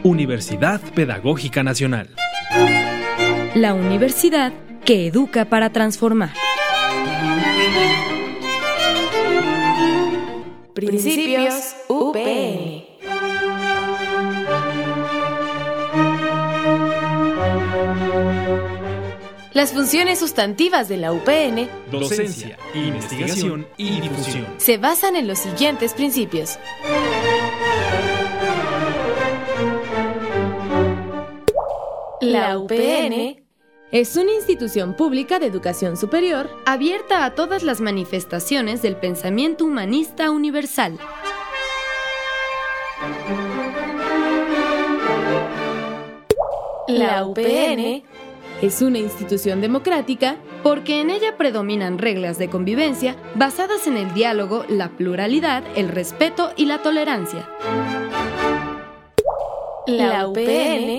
Universidad Pedagógica Nacional. La universidad que educa para transformar. Principios UPN. Las funciones sustantivas de la UPN, Docencia, investigación y difusión, se basan en los siguientes principios. La UPN es una institución pública de educación superior abierta a todas las manifestaciones del pensamiento humanista universal. La UPN es una institución democrática porque en ella predominan reglas de convivencia basadas en el diálogo, la pluralidad, el respeto y la tolerancia. La UPN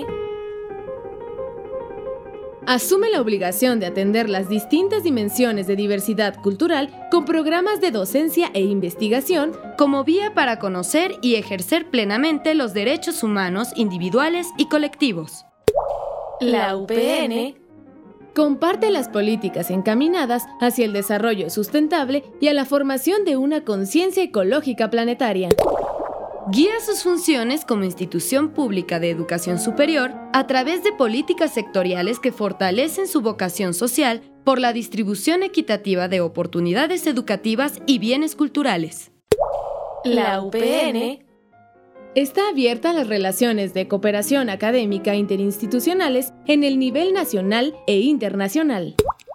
asume la obligación de atender las distintas dimensiones de diversidad cultural con programas de docencia e investigación como vía para conocer y ejercer plenamente los derechos humanos individuales y colectivos. La UPN comparte las políticas encaminadas hacia el desarrollo sustentable y a la formación de una conciencia ecológica planetaria. Guía sus funciones como institución pública de educación superior a través de políticas sectoriales que fortalecen su vocación social por la distribución equitativa de oportunidades educativas y bienes culturales. La UPN está abierta a las relaciones de cooperación académica interinstitucionales en el nivel nacional e internacional.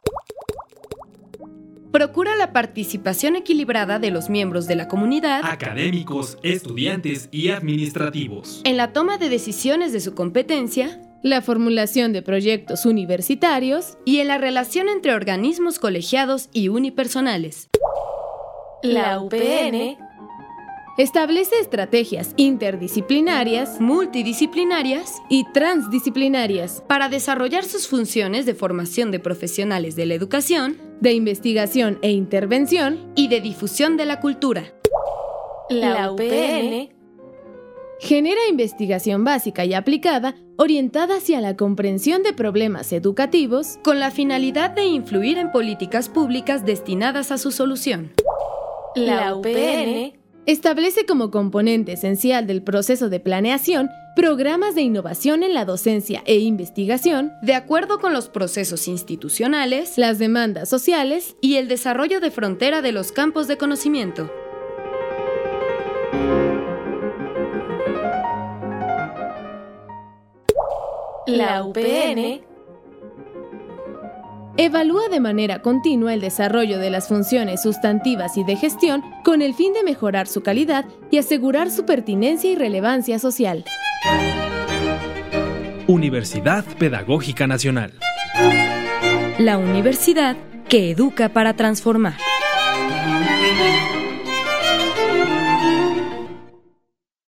Procura la participación equilibrada de los miembros de la comunidad, académicos, estudiantes y administrativos, en la toma de decisiones de su competencia, la formulación de proyectos universitarios y en la relación entre organismos colegiados y unipersonales. La UPN establece estrategias interdisciplinarias, multidisciplinarias y transdisciplinarias para desarrollar sus funciones de formación de profesionales de la educación, de investigación e intervención y de difusión de la cultura. La UPN genera investigación básica y aplicada orientada hacia la comprensión de problemas educativos con la finalidad de influir en políticas públicas destinadas a su solución. La UPN establece como componente esencial del proceso de planeación programas de innovación en la docencia e investigación de acuerdo con los procesos institucionales, las demandas sociales y el desarrollo de frontera de los campos de conocimiento. La UPN evalúa de manera continua el desarrollo de las funciones sustantivas y de gestión con el fin de mejorar su calidad y asegurar su pertinencia y relevancia social. Universidad Pedagógica Nacional. La universidad que educa para transformar.